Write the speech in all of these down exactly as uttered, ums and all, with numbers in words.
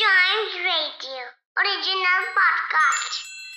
Chimes Radio original podcast.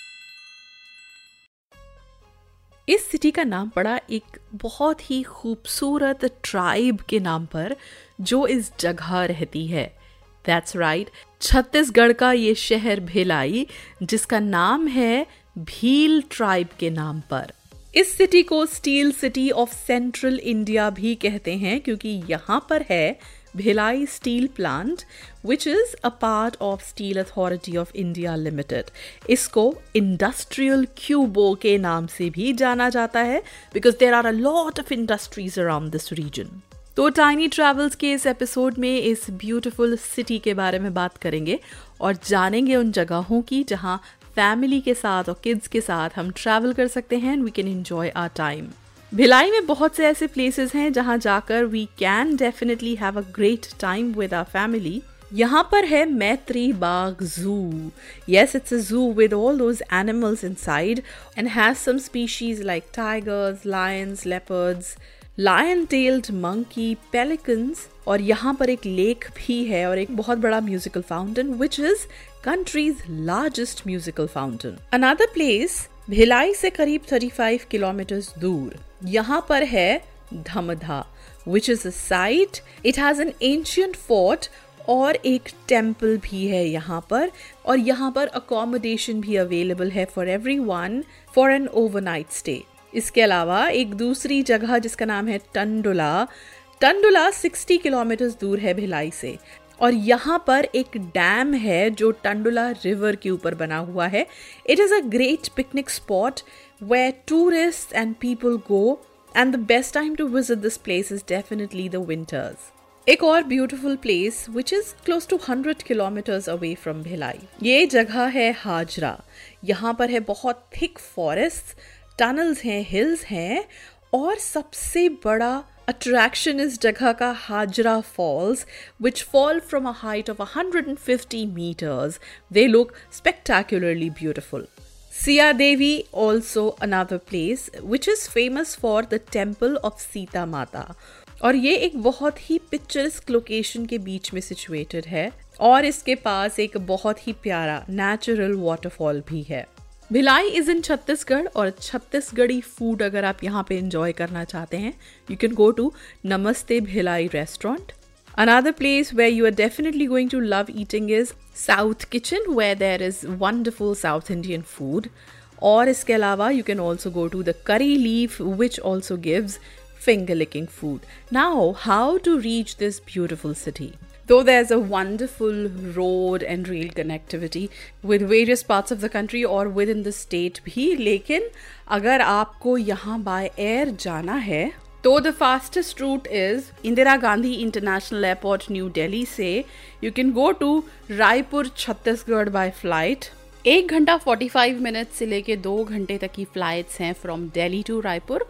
इस city का नाम पड़ा एक बहुत ही खूबसूरत ट्राइब के नाम पर जो इस जगह रहती है। दैट्स राइट, छत्तीसगढ़ का ये शहर भिलाई, जिसका नाम है भील ट्राइब के नाम पर। इस सिटी को steel city of central India भी कहते हैं क्योंकि यहाँ पर है Bhilai steel plant, which is a part of Steel Authority of India Limited. इसको इंडस्ट्रियल क्यूबो के नाम से भी जाना जाता है because there are a lot of industries around this region. तो टाइनी ट्रैवल्स के इस एपिसोड में इस ब्यूटीफुल सिटी के बारे में बात करेंगे और जानेंगे उन जगहों की जहाँ फैमिली के साथ और किड्स के साथ हम ट्रैवल कर सकते हैं and we can enjoy our time. Bhilai में बहुत से ऐसे प्लेसेस हैं जहां जाकर we can definitely have a great time with our family. यहाँ पर है मैत्री बाग जू। Yes, it's a zoo with all those animals inside and has some species like tigers, lions, leopards, lion-tailed monkey, pelicans, और यहाँ पर एक लेक भी है और एक बहुत बड़ा musical fountain which is country's largest musical fountain. Another place Bhilai से करीब पैंतीस किलोमीटर्स दूर यहाँ पर है Dhamdha, which is a site. It has an ancient fort और एक टेम्पल भी है यहाँ पर, और यहाँ पर अकोमोडेशन भी अवेलेबल है for everyone for an overnight stay. इसके अलावा एक दूसरी जगह जिसका नाम है टंडुला। टंडुला साठ किलोमीटर्स दूर है भिलाई से, और यहाँ पर एक डैम है जो टंडुला रिवर के ऊपर बना हुआ है। It is a great picnic spot where tourist and people go, and the best time to visit this place is definitely the winters. एक और beautiful place which is close to hundred kilometres away from Bhilai, ये जगह है हाजरा। यहाँ पर है बहुत thick forest, tunnels हैं, हिल्स हैं, और सबसे बड़ा अट्रैक्शन इस जगह का Hajra falls, which fall from a height of one hundred fifty meters. They look spectacularly beautiful. Siya Devi also another place which is famous for the temple of Sita Mata. और ये एक बहुत ही पिक्चरस्क लोकेशन के बीच में situated है, और इसके पास एक बहुत ही प्यारा नेचुरल वाटरफॉल भी है। भिलाई इज इन छत्तीसगढ़, और छत्तीसगढ़ी फूड अगर आप यहाँ पे एंजॉय करना चाहते हैं, you can go to Namaste Bhilai restaurant. Another place where you are definitely going to love eating is South Kitchen, where there is wonderful South Indian food. और इसके अलावा you can also go to the Curry Leaf, which also gives finger licking food. Now, how to reach this beautiful city? Though there's a wonderful road and rail connectivity with various parts of the country और within the state भी, लेकिन अगर आपको यहाँ by air जाना है तो the fastest route is Indira Gandhi International Airport New Delhi से you can go to Raipur Chhattisgarh by flight। एक घंटा पैंतालीस मिनट से लेके दो घंटे तक की फ्लाइट्स हैं फ्रॉम दिल्ली टू रायपुर,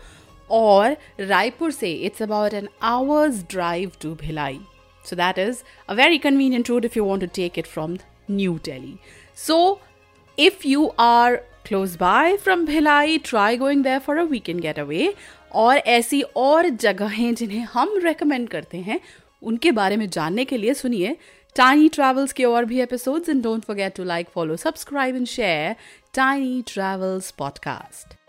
और रायपुर से it's about an hour's drive to Bhilai. So that is a very convenient route if you want to take it from New Delhi. So if you are close by from Bhilai, try going there for a weekend getaway. और ऐसी और जगहें जिन्हें हम recommend करते हैं उनके बारे में जानने के लिए सुनिए Tiny Travels के और भी episodes, and don't forget to like, follow, subscribe and share Tiny Travels podcast.